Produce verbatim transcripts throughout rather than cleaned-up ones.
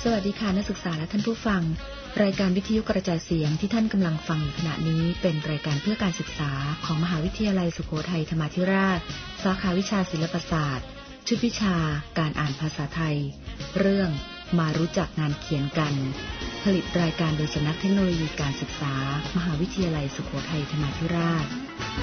สวัสดีค่ะนักศึกษาและท่านผู้ฟังรายการวิทยุกระจายเสียงที่ท่านกำลังฟังอยู่ขณะนี้เป็นรายการเพื่อการศึกษาของมหาวิทยาลัยสุโขทัยธรรมาธิราชสาขาวิชาศิลปศาสตร์ชุดวิชาการอ่านภาษาไทยเรื่องมารู้จักงานเขียนกันผลิตรายการโดยสำนักเทคโนโลยีการศึกษามหาวิทยาลัยสุโขทัยธรรมาธิราช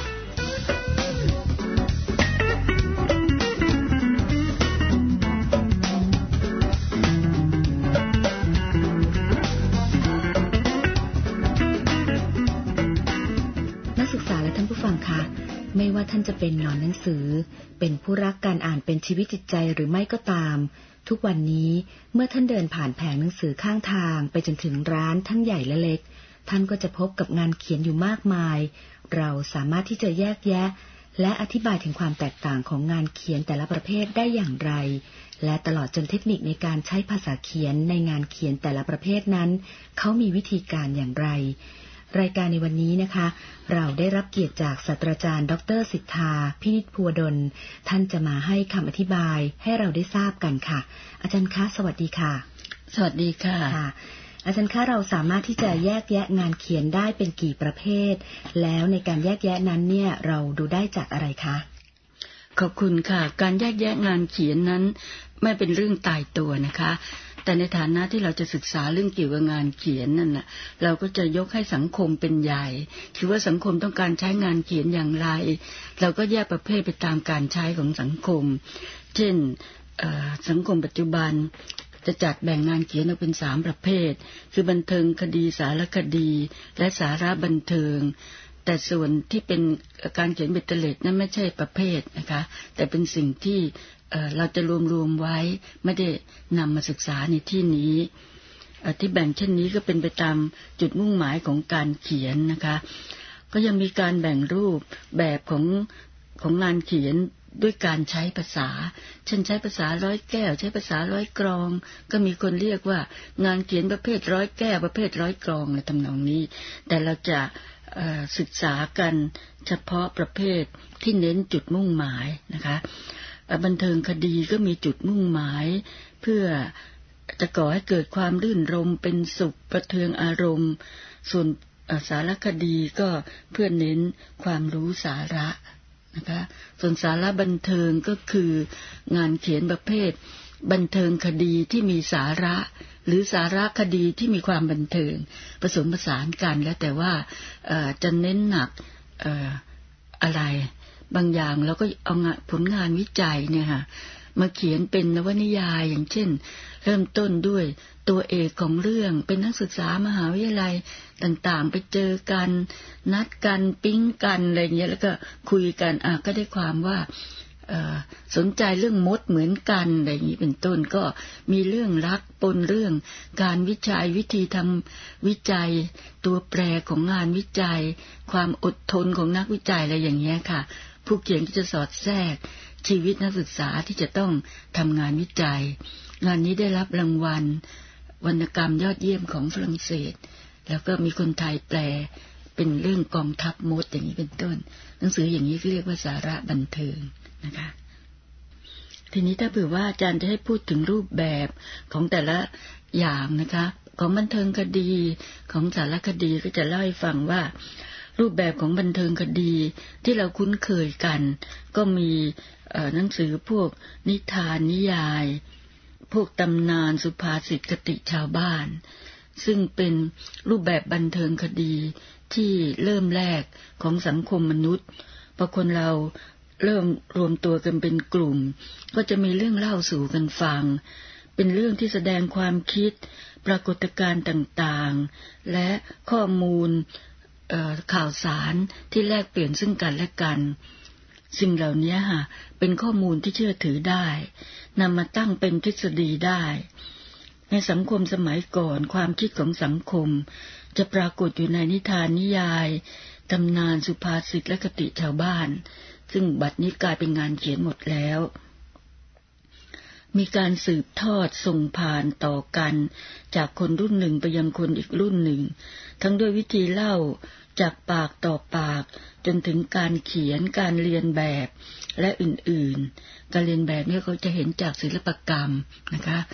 ไม่ว่าท่านจะเป็นหนอนหนังสือเป็นผู้รักการอ่านเป็นชีวิตจิตใจหรือไม่ก็ตามทุกวันนี้เมื่อท่านเดินผ่านแผงหนังสือข้างทางไปจนถึงร้านทั้งใหญ่และเล็กท่านก็จะพบกับงานเขียนอยู่มากมายเราสามารถที่จะแยกแยะและอธิบายถึงความแตกต่างของงานเขียนแต่ละประเภทได้อย่างไรและตลอดจนเทคนิคในการใช้ภาษาเขียนในงานเขียนแต่ละประเภทนั้นเขามีวิธีการอย่างไรรายการในวันนี้นะคะเราได้รับเกียรติจากศาสตราจารย์ดร.สิทธาพินิจภัวดลท่านจะมาให้คำอธิบายให้เราได้ทราบกันค่ะอาจารย์คะสวัสดีค่ะสวัสดีค่ะค่ะอาจารย์คะเราสามารถที่จะแยกแยะงานเขียนได้เป็นกี่ประเภทแล้วในการแยกแยะนั้นเนี่ยเราดูได้จากอะไรคะขอบคุณค่ะการแยกแยะงานเขียนนั้นไม่เป็นเรื่องตายตัวนะคะแต่ในฐานะที่เราจะศึกษาเรื่องเกี่ยวกับงานเขียนนั่นน่ะเราก็จะยกให้สังคมเป็นใหญ่คือว่าสังคมต้องการใช้งานเขียนอย่างไรเราก็แยกประเภทไปตามการใช้ของสังคมเช่นสังคมปัจจุบันจะจัดแบ่งงานเขียนออกเป็นสามประเภทคือบันเทิงคดีสารคดีและสาระบันเทิงแต่ส่วนที่เป็นการเขียนเบ็ดเตล็ดนั้นไม่ใช่ประเภทนะคะแต่เป็นสิ่งที่เอ่อเราจะรวมๆไว้ไม่ได้นำมาศึกษาในที่นี้ที่แบ่งเช่นนี้ก็เป็นไปตามจุดมุ่งหมายของการเขียนนะคะก็ยังมีการแบ่งรูปแบบของของงานเขียนด้วยการใช้ภาษาเช่นใช้ภาษาร้อยแก้วใช้ภาษาร้อยกรองก็มีคนเรียกว่างานเขียนประเภทร้อยแก้วประเภทร้อยกรองในทำนองนี้แต่เราจะศึกษากันเฉพาะประเภทที่เน้นจุดมุ่งหมายนะคะบันเทิงคดีก็มีจุดมุ่งหมายเพื่อจะก่อให้เกิดความรื่นรมเป็นสุขประเทืองอารมณ์ส่วนสารคดีก็เพื่อเน้นความรู้สาระนะคะส่วนสาระบันเทิงก็คืองานเขียนประเภทบันเทิงคดีที่มีสาระหรือสาระคดีที่มีความบันเทิงผสมผสานกันแล้วแต่ว่าจะเน้นหนักอะไรบางอย่างเราก็เอาผลงานวิจัยเนี่ยค่ะมาเขียนเป็นนวนิยายอย่างเช่นเริ่มต้นด้วยตัวเอกของเรื่องเป็นนักศึกษามหาวิทยาลัยต่างๆไปเจอกันนัดกันปิ๊งกันอะไรเงี้ยแล้วก็คุยกันอ่ะก็ได้ความว่าสนใจเรื่องมดเหมือนกันอะไรอย่างนี้เป็นต้นก็มีเรื่องรักปนเรื่องการวิจัยวิธีทำวิจัยตัวแปรของงานวิจัยความอดทนของนักวิจัยอะไรอย่างเงี้ยค่ะผู้เขียนก็จะสอดแทรกชีวิตนักศึกษาที่จะต้องทำงานวิจัยงานนี้ได้รับรางวัลวรรณกรรมยอดเยี่ยมของฝรั่งเศสแล้วก็มีคนไทยแปลเป็นเรื่องกองทัพมดอย่างนี้เป็นต้นหนังสืออย่างนี้เรียกว่าสาระบันเทิงนะคะทีนี้ถ้าเผื่อว่าอาจารย์จะให้พูดถึงรูปแบบของแต่ละอย่างนะคะของบันเทิงคดีของสารคดีก็จะเล่าให้ฟังว่ารูปแบบของบันเทิงคดีที่เราคุ้นเคยกันก็มีหนังสือพวกนิทานนิยายพวกตำนานสุภาษิตคติชาวบ้านซึ่งเป็นรูปแบบบันเทิงคดีที่เริ่มแรกของสังคมมนุษย์พอคนเราเริ่มรวมตัวกันเป็นกลุ่มก็จะมีเรื่องเล่าสู่กันฟังเป็นเรื่องที่แสดงความคิดปรากฏการณ์ต่างๆและข้อมูลข่าวสารที่แลกเปลี่ยนซึ่งกันและกันสิ่งเหล่านี้ค่ะเป็นข้อมูลที่เชื่อถือได้นำมาตั้งเป็นทฤษฎีได้ในสังคมสมัยก่อนความคิดของสังคมจะปรากฏอยู่ในนิทานนิยายตำนานสุภาษิตและคติชาวบ้านซึ่งบัดนี้กลายเป็นงานเขียนหมดแล้วมีการสืบทอดส่งผ่านต่อกันจากคนรุ่นหนึ่งไปยังคนอีกรุ่นหนึ่งทั้งด้วยวิธีเล่าจากปากต่อปากจนถึงการเขียนการเรียนแบบและอื่นๆการเรียนแบบนี้เขาจะเห็นจากศิลปกรรมนะคะ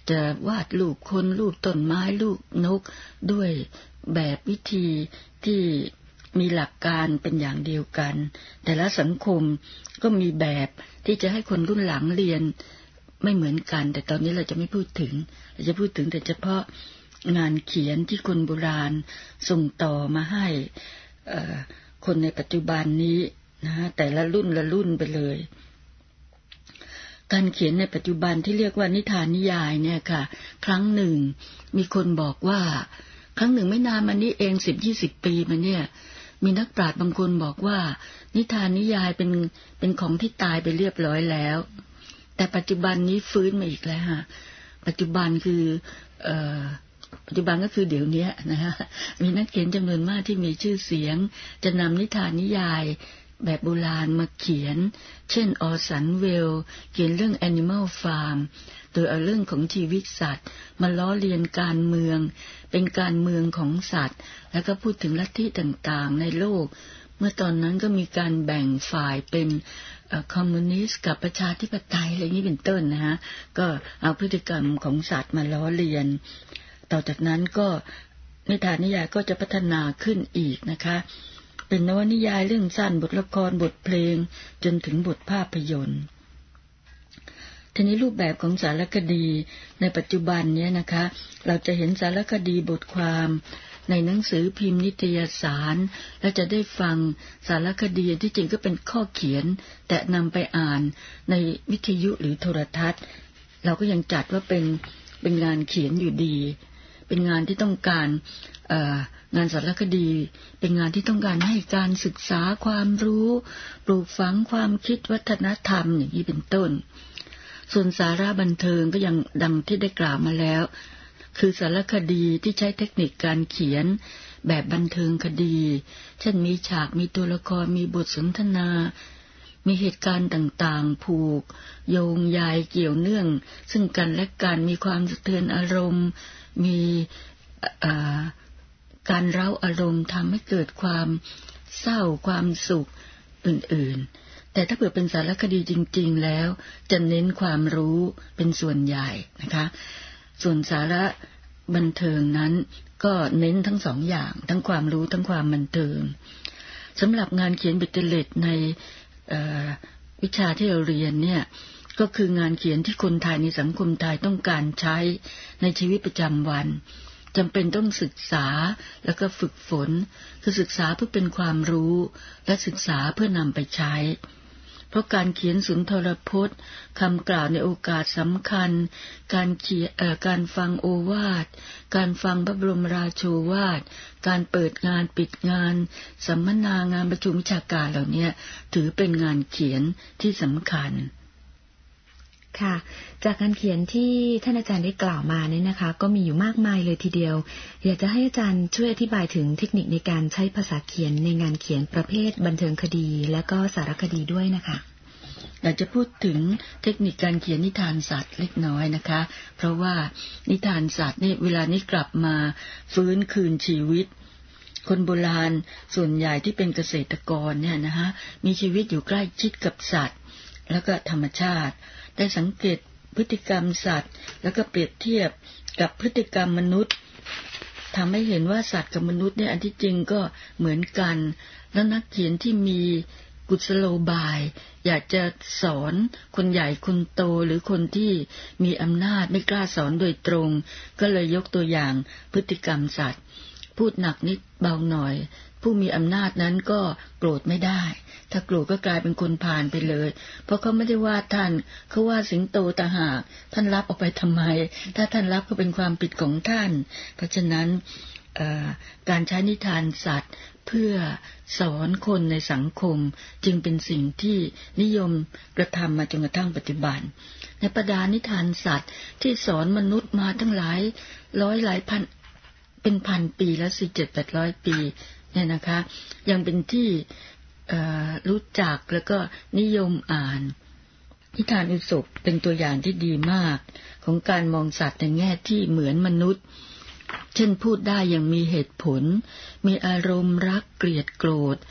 จะวาดรูปคนรูปต้นไม้รูปนกด้วยแบบวิธีที่มีหลักการเป็นอย่างเดียวกันแต่ละสังคมก็มีแบบที่จะให้คนรุ่นหลังเรียนไม่เหมือนกันแต่ตอนนี้เราจะไม่พูดถึงเราจะพูดถึงแต่เฉพาะงานเขียนที่คนโบราณส่งต่อมาให้คนในปัจจุบันนี้นะแต่ละรุ่นละรุ่นไปเลยการเขียนในปัจจุบันที่เรียกว่านิทานนิยายเนี่ยค่ะครั้งหนึ่งมีคนบอกว่าครั้งหนึ่งไม่นานมานี้เอง สิบยี่สิบ ปีมาเนี่ยมีนักปราชญ์บางคนบอกว่านิทานนิยายเป็นเป็นของที่ตายไปเรียบร้อยแล้วแต่ปัจจุบันนี้ฟื้นมาอีกแล้วฮะปัจจุบันคือเอ่อปัจจุบันก็คือเดี๋ยวนี้นะฮะมีนักเขียนจำนวนมากที่มีชื่อเสียงจะนำนิทานนิยายแบบโบราณมาเขียนเช่นออสันเวลเขียนเรื่อง Animal Farm โดยเอาเรื่องของชีวิตสัตว์มาล้อเลียนการเมืองเป็นการเมืองของสัตว์แล้วก็พูดถึงลัทธิต่างๆในโลกเมื่อตอนนั้นก็มีการแบ่งฝ่ายเป็นคอมมิวนิสต์กับประชาธิปไตยอะไรนี้เป็นต้นนะฮะก็เอาพฤติกรรมของสัตว์มาล้อเลียนต่อจากนั้นก็นิทานนิยายก็จะพัฒนาขึ้นอีกนะคะเป็นนวนิยายเรื่องสั้นบทละครบทเพลงจนถึงบทภาพยนตร์ทีนี้รูปแบบของสารคดีในปัจจุบันเนี้ยนะคะเราจะเห็นสารคดีบทความในหนังสือพิมพ์นิตยสารและจะได้ฟังสารคดีที่จริงก็เป็นข้อเขียนแต่นำไปอ่านในวิทยุหรือโทรทัศน์เราก็ยังจัดว่าเป็นเป็นงานเขียนอยู่ดีเป็นงานที่ต้องการเอ่องานสารคดีเป็นงานที่ต้องการให้การศึกษาความรู้ปลูกฝังความคิดวัฒนธรรมอย่างนี้เป็นต้นส่วนสาระบันเทิงก็ยังดังที่ได้กล่าวมาแล้วคือสารคดีที่ใช้เทคนิคการเขียนแบบบันเทิงคดีเช่นมีฉากมีตัวละครมีบทสนทนามีเหตุการณ์ต่างๆผูกโยงใยเกี่ยวเนื่องซึ่งกันและกันมีความสะเทือนอารมณ์มีการเร้าอารมณ์ทำให้เกิดความเศร้าความสุขอื่นๆแต่ถ้าเกิดเป็นสารคดีจริงๆแล้วจะเน้นความรู้เป็นส่วนใหญ่นะคะส่วนสาระบันเทิงนั้นก็เน้นทั้งสองอย่างทั้งความรู้ทั้งความบันเทิงสำหรับงานเขียนเบตเตอร์เลดในวิชาที่เราเรียนเนี่ยก็คืองานเขียนที่คนไทยในสังคมไทยต้องการใช้ในชีวิตประจำวันจำเป็นต้องศึกษาแล้วก็ฝึกฝนคือศึกษาเพื่อเป็นความรู้และศึกษาเพื่อนำไปใช้เพราะการเขียนสุนทรพจน์คำกล่าวในโอกาสสำคัญการเขียนเอ่อการฟังโอวาทการฟังพระบรมราโชวาทการเปิดงานปิดงานสัมมนางานประชุมวิชาการเหล่านี้ถือเป็นงานเขียนที่สำคัญค่ะจากการเขียนที่ท่านอาจารย์ได้กล่าวมาเนี่ยนะคะก็มีอยู่มากมายเลยทีเดียวอยากจะให้อาจารย์ช่วยอธิบายถึงเทคนิคในการใช้ภาษาเขียนในงานเขียนประเภทบันเทิงคดีและก็สารคดีด้วยนะคะอยากจะพูดถึงเทคนิคการเขียนนิทานสัตว์เล็กน้อยนะคะเพราะว่านิทานสัตว์เนี่ยเวลานี้กลับมาฟื้นคืนชีวิตคนโบราณส่วนใหญ่ที่เป็นเกษตรกรเนี่ยนะฮะมีชีวิตอยู่ใกล้ชิดกับสัตว์แล้วก็ธรรมชาติได้สังเกตพฤติกรรมสัตว์แล้วก็เปรียบเทียบกับพฤติกรรมมนุษย์ทำให้เห็นว่าสัตว์กับมนุษย์เนี่ยอันที่จริงก็เหมือนกันแล้วนักเขียนที่มีกุศโลบายอยากจะสอนคนใหญ่คนโตหรือคนที่มีอำนาจไม่กล้าสอนโดยตรงก็เลยยกตัวอย่างพฤติกรรมสัตว์พูดหนักนิดเบาหน่อยผู้มีอำนาจนั้นก็โกรธไม่ได้ถ้าโกรธก็กลายเป็นคนผ่านไปเลยเพราะเขาไม่ได้ว่าท่านเขาว่าสิงโตต่างหากท่านรับออกไปทำไมถ้าท่านรับก็เป็นความผิดของท่านเพราะฉะนั้นการใช้นิทานสัตว์เพื่อสอนคนในสังคมจึงเป็นสิ่งที่นิยมกระทำมาจนกระทั่งปัจจุบันในบรรดานิทานสัตว์ที่สอนมนุษย์มาทั้งหลายร้อยหลายพันเป็นพันปีแล้วสี่เจ็ดแปดร้อยปีเนี่ยนะคะยังเป็นที่รู้จักแล้วก็นิยมอ่านนิทานอีสปเป็นตัวอย่างที่ดีมากของการมองสัตว์ในแง่ที่เหมือนมนุษย์เช่นพูดได้อย่างมีเหตุผลมีอารมณ์รักเกลียดโกรธ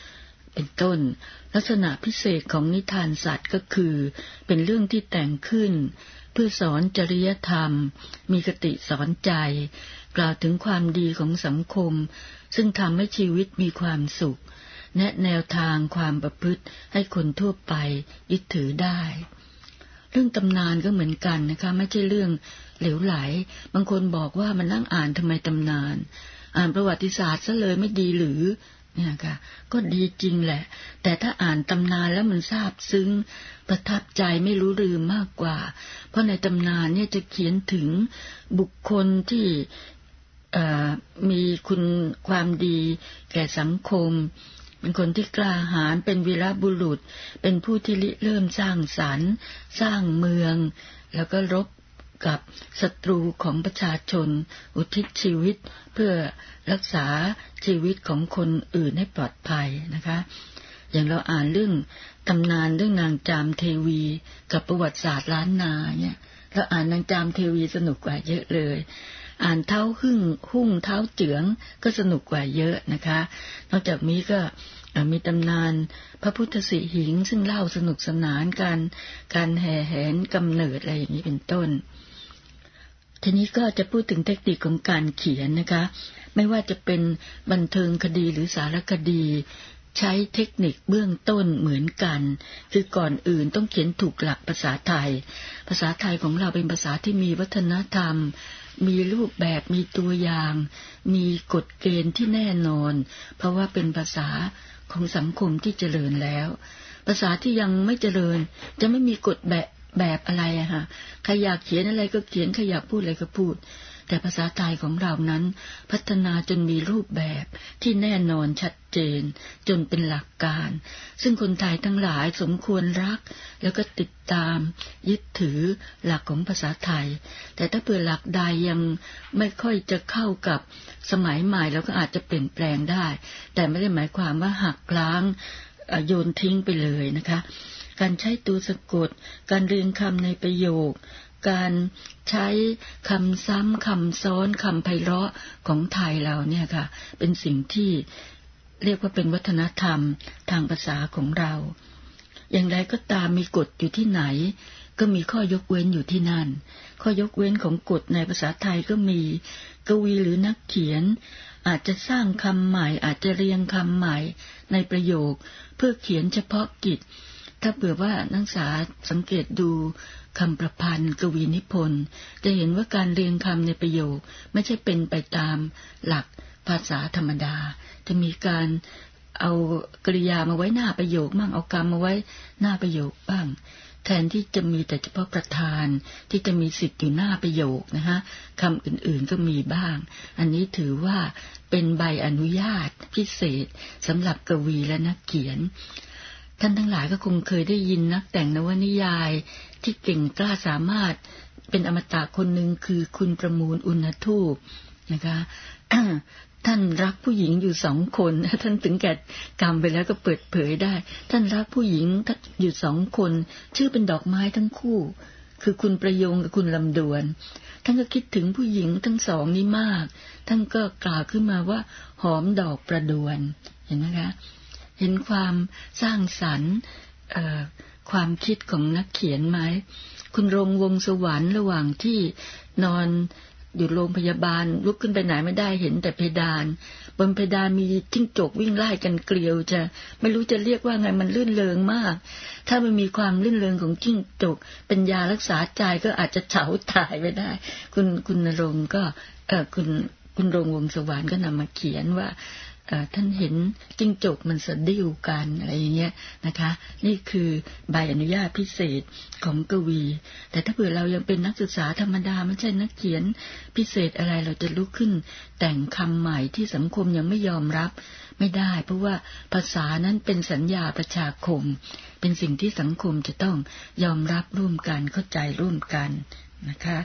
เป็นต้นลักษณะพิเศษของนิทานสัตว์ก็คือเป็นเรื่องที่แต่งขึ้นเพื่อสอนจริยธรรมมีคติสอนใจกล่าวถึงความดีของสังคมซึ่งทำให้ชีวิตมีความสุขแนะแนวทางความประพฤติให้คนทั่วไปยึดถือได้เรื่องตำนานก็เหมือนกันนะคะไม่ใช่เรื่องเหลวไหลบางคนบอกว่ามันนั่งอ่านทำไมตำนานอ่านประวัติศาสตร์ซะเลยไม่ดีหรือเนี่ยค่ะก็ดีจริงแหละแต่ถ้าอ่านตำนานแล้วมันซาบซึ้งประทับใจไม่รู้ลืมมากกว่าเพราะในตำนานเนี่ยจะเขียนถึงบุคคลที่มีคุณความดีแก่สังคมเป็นคนที่กล้าหาญเป็นวีรบุรุษเป็นผู้ที่ริเริ่มสร้างสรรค์สร้างเมืองแล้วก็รบกับศัตรูของประชาชนอุทิศชีวิตเพื่อรักษาชีวิตของคนอื่นให้ปลอดภัยนะคะอย่างเราอ่านเรื่องตำนานเรื่องนางจามเทวีกับประวัติศาสตร์ล้านนาเนี่ยเราอ่านนางจามเทวีสนุกกว่าเยอะเลยอ่านเท้าหึ่งหุ่งเท้าเจืองก็สนุกกว่าเยอะนะคะนอกจากนี้ก็มีตำนานพระพุทธสิหิงซึ่งเล่าสนุกสนานกันการแห่แหนกำเนิดอะไรอย่างนี้เป็นต้นทีนี้ก็จะพูดถึงเทคนิคของการเขียนนะคะไม่ว่าจะเป็นบันเทิงคดีหรือสารคดีใช้เทคนิคเบื้องต้นเหมือนกันคือก่อนอื่นต้องเขียนถูกหลักภาษาไทยภาษาไทยของเราเป็นภาษาที่มีวัฒนธรรมมีรูปแบบมีตัวอย่างมีกฎเกณฑ์ที่แน่นอนเพราะว่าเป็นภาษาของสังคมที่เจริญแล้วภาษาที่ยังไม่เจริญจะไม่มีกฎแบบแบบอะไรอะค่ะใครอยากเขียนอะไรก็เขียนใครอยากพูดอะไรก็พูดแต่ภาษาไทยของเรานั้นพัฒนาจนมีรูปแบบที่แน่นอนชัดเจนจนเป็นหลักการซึ่งคนไทยทั้งหลายสมควรรักแล้วก็ติดตามยึดถือหลักของภาษาไทยแต่ถ้าเผื่อหลักใดยังไม่ค่อยจะเข้ากับสมัยใหม่เราก็อาจจะเปลี่ยนแปลงได้แต่ไม่ได้หมายความว่าหักล้างโยนทิ้งไปเลยนะคะการใช้ตัวสะกดการเรียงคำในประโยคการใช้คำซ้ำคำซ้อนคำไพเราะของไทยเราเนี่ยค่ะเป็นสิ่งที่เรียกว่าเป็นวัฒนธรรมทางภาษาของเราอย่างไรก็ตามมีกฎอยู่ที่ไหนก็มีข้อยกเว้นอยู่ที่นั่นข้อยกเว้นของกฎในภาษาไทยก็มีกวีหรือนักเขียนอาจจะสร้างคำใหม่อาจจะเรียงคำใหม่ในประโยคเพื่อเขียนเฉพาะกิจถ้าเผื่อว่านักศึกษาสังเกตดูคำประพันธ์กวีนิพนธ์จะเห็นว่าการเรียงคำในประโยคไม่ใช่เป็นไปตามหลักภาษาธรรมดาจะมีการเอากริยามาไว้หน้าประโยคบ้างเอากรรมมาไว้หน้าประโยคบ้างแทนที่จะมีแต่เฉพาะประธานที่จะมีสิทธิ์อยู่หน้าประโยคนะฮะคำอื่นๆก็มีบ้างอันนี้ถือว่าเป็นใบอนุญาตพิเศษสำหรับกวีและนักเขียนท่านทั้งหลายก็คงเคยได้ยินนักแต่งนวนิยายที่เก่งกล้าสามารถเป็นอมตะคนหนึ่งคือคุณประมูลอุณหทูปนะคะ ท่านรักผู้หญิงอยู่สองคนท่านถึงแก่กรรมไปแล้วก็เปิดเผยได้ท่านรักผู้หญิงอยู่สองคนชื่อเป็นดอกไม้ทั้งคู่คือคุณประยงกับคุณลำดวนท่านก็คิดถึงผู้หญิงทั้งสองนี้มากท่านก็กล่าวขึ้นมาว่าหอมดอกประดวนเห็นไหมคะเห็นความสร้างสรรค์ความคิดของนักเขียนไหมคุณรงวงสวรรค์ระหว่างที่นอนอยู่โรงพยาบาลลุกขึ้นไปไหนไม่ได้เห็นแต่เพดานบนเพดานมีจิ้งจกวิ่งไล่กันเกลียวจะไม่รู้จะเรียกว่าไงมันลื่นเริงมากถ้ามันมีความลื่นเริงของจิ้งจกเป็นยารักษาใจก็อาจจะเฉาตายไปได้คุณคุณรงก็เออคุณคุณรงวงสวรรค์ก็นำมาเขียนว่าท่านเห็นจิ้งจกมันสะดิ้วกันอะไรอย่างเงี้ยนะคะนี่คือใบอนุญาตพิเศษของกวีแต่ถ้าเผื่อเรายังเป็นนักศึกษาธรรมดาไม่ใช่นักเขียนพิเศษอะไรเราจะลุกขึ้นแต่งคำใหม่ที่สังคมยังไม่ยอมรับไม่ได้เพราะว่าภาษานั้นเป็นสัญญาประชาคมเป็นสิ่งที่สังคมจะต้องยอมรับร่วมกันเข้าใจร่วมกันนะคะ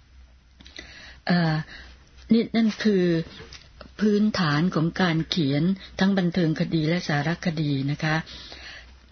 นี่นั่นคือพื้นฐานของการเขียนทั้งบันเทิงคดีและสารคดีนะคะ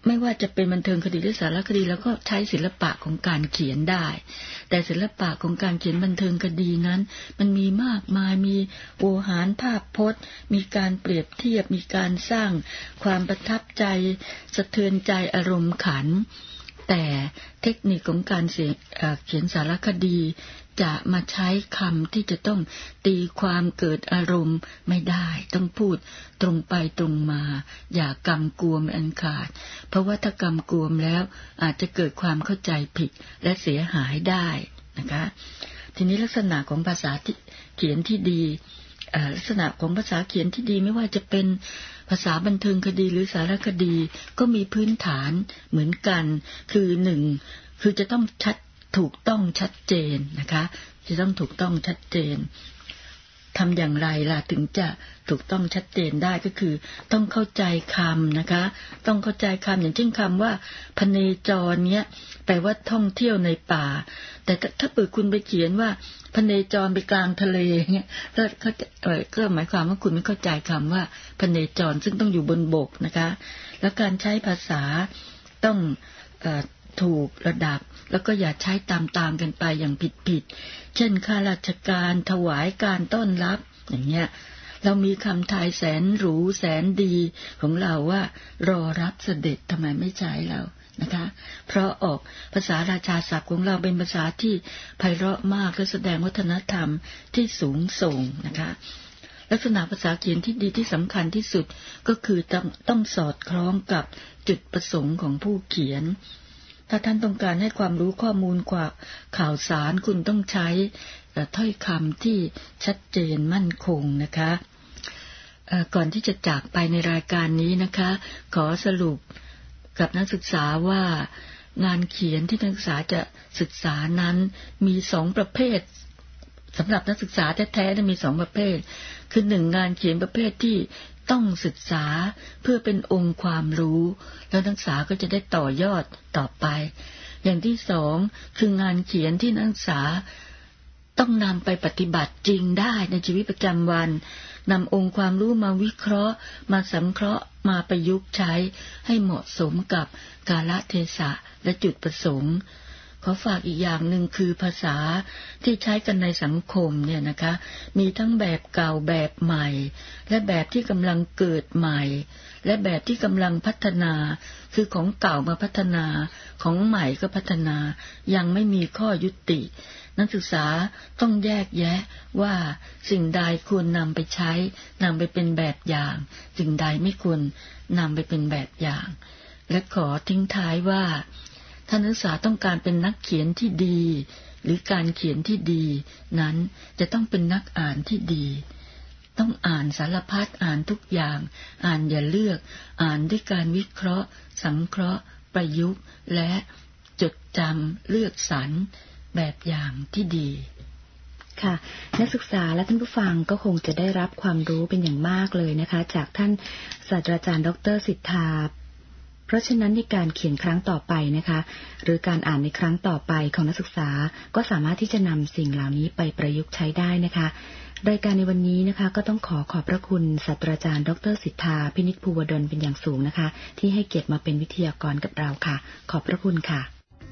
ไม่ว่าจะเป็นบันเทิงคดีหรือสารคดีแล้วก็ใช้ศิลปะของการเขียนได้แต่ศิลปะของการเขียนบันเทิงคดีนั้นมันมีมากมายมีโวหารภาพพจน์มีการเปรียบเทียบมีการสร้างความประทับใจสะเทือนใจอารมณ์ขันแต่เทคนิคของการเขียนสารคดีจะมาใช้คำที่จะต้องตีความเกิดอารมณ์ไม่ได้ต้องพูดตรงไปตรงมาอย่ากำกวมอันขาดเพราะว่าถ้ากำกวมแล้วอาจจะเกิดความเข้าใจผิดและเสียหายได้นะคะทีนี้ลักษณะของภาษาที่เขียนที่ดีลักษณะของภาษาเขียนที่ดีไม่ว่าจะเป็นภาษาบันเทิงคดีหรือสารคดีก็มีพื้นฐานเหมือนกันคือหนึ่งคือจะต้องชัดถูกต้องชัดเจนนะคะจะต้องถูกต้องชัดเจนทำอย่างไรล่ะถึงจะถูกต้องชัดเจนได้ก็คือต้องเข้าใจคำนะคะต้องเข้าใจคำอย่างเช่นคำว่าพเนจรเนี้ยแปลว่าท่องเที่ยวในป่าแต่ถ้าเปิดคุณไปเขียนว่าพเนจรไปกลางทะเลเงี้ยก็เขาเอ่อก็หมายความว่าคุณไม่เข้าใจคำว่าพเนจรซึ่งต้องอยู่บนบกนะคะแล้วการใช้ภาษาต้องเอ่อถูกระดับแล้วก็อย่าใช้ตามๆกันไปอย่างผิดๆเช่นข้าราชการถวายการต้อนรับอย่างเงี้ยเรามีคำทายแสนหรูแสนดีของเราว่ารอรับเสด็จทำไมไม่ใช้เรานะคะเพราะออกภาษาราชาศัพท์ของเราเป็นภาษาที่ไพเราะมากและแสดงวัฒนธรรมที่สูงส่งนะคะลักษณะภาษาเขียนที่ดีที่สำคัญที่สุดก็คือต้องต้องสอดคล้องกับจุดประสงค์ของผู้เขียนถ้าท่านต้องการให้ความรู้ข้อมูลกว่าข่าวสารคุณต้องใช้ถ้อยคำที่ชัดเจนมั่นคงนะคะก่อนที่จะจากไปในรายการนี้นะคะขอสรุปกับนักศึกษาว่างานเขียนที่นักศึกษาจะศึกษานั้นมีสองประเภทสำหรับนักศึกษาแท้ๆมีสองประเภทคือหนึ่งงานเขียนประเภทที่ต้องศึกษาเพื่อเป็นองค์ความรู้แล้วนักศึกษาก็จะได้ต่อยอดต่อไปอย่างที่สองคืองานเขียนที่นักศึกษาต้องนำไปปฏิบัติจริงได้ในชีวิตประจำวันนำองค์ความรู้มาวิเคราะห์มาสังเคราะห์มาประยุกต์ใช้ให้เหมาะสมกับกาลเทศะและจุดประสงค์ขอฝากอีกอย่างหนึ่งคือภาษาที่ใช้กันในสังคมเนี่ยนะคะมีทั้งแบบเก่าแบบใหม่และแบบที่กำลังเกิดใหม่และแบบที่กำลังพัฒนาคือของเก่ามาพัฒนาของใหม่ก็พัฒนายังไม่มีข้อยุตินักศึกษาต้องแยกแยะว่าสิ่งใดควรนำไปใช้นำไปเป็นแบบอย่างสิ่งใดไม่ควรนำไปเป็นแบบอย่างและขอทิ้งท้ายว่าถ้านักศึกษาต้องการเป็นนักเขียนที่ดีหรือการเขียนที่ดีนั้นจะต้องเป็นนักอ่านที่ดีต้องอ่านสารพัดอ่านทุกอย่างอ่านอย่าเลือกอ่านด้วยการวิเคราะห์สังเคราะห์ประยุกต์และจดจำเลือกสรรแบบอย่างที่ดีค่ะนักศึกษาและท่านผู้ฟังก็คงจะได้รับความรู้เป็นอย่างมากเลยนะคะจากท่านศาสตราจารย์ดร.สิทธาเพราะฉะนั้นในการเขียนครั้งต่อไปนะคะหรือการอ่านในครั้งต่อไปของนักศึกษาก็สามารถที่จะนำสิ่งเหล่านี้ไปประยุกต์ใช้ได้นะคะรายการในวันนี้นะคะก็ต้องขอขอบพระคุณศาสตราจารย์ดร.สิทธาพินิจภูวดลเป็นอย่างสูงนะคะที่ให้เกียรติมาเป็นวิทยากรกับเราค่ะขอบพระคุณค่ะ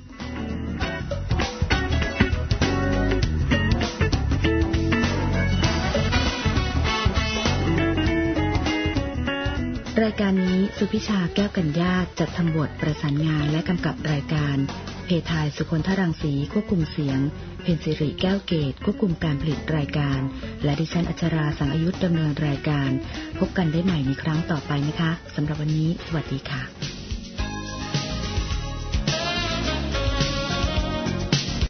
รายการนี้สุพิชาแก้วกัญญาจัดทำบทประสานงานและกำกับรายการเพทายสุคนทรังสีควบคุมเสียงเพนสิริแก้วเกตควบคุมการผลิตรายการและดิฉันอัชราสังอายุดดำเนินรายการพบกันได้ใหม่ในครั้งต่อไปนะคะสำหรับวันนี้สวัสดีค่ะ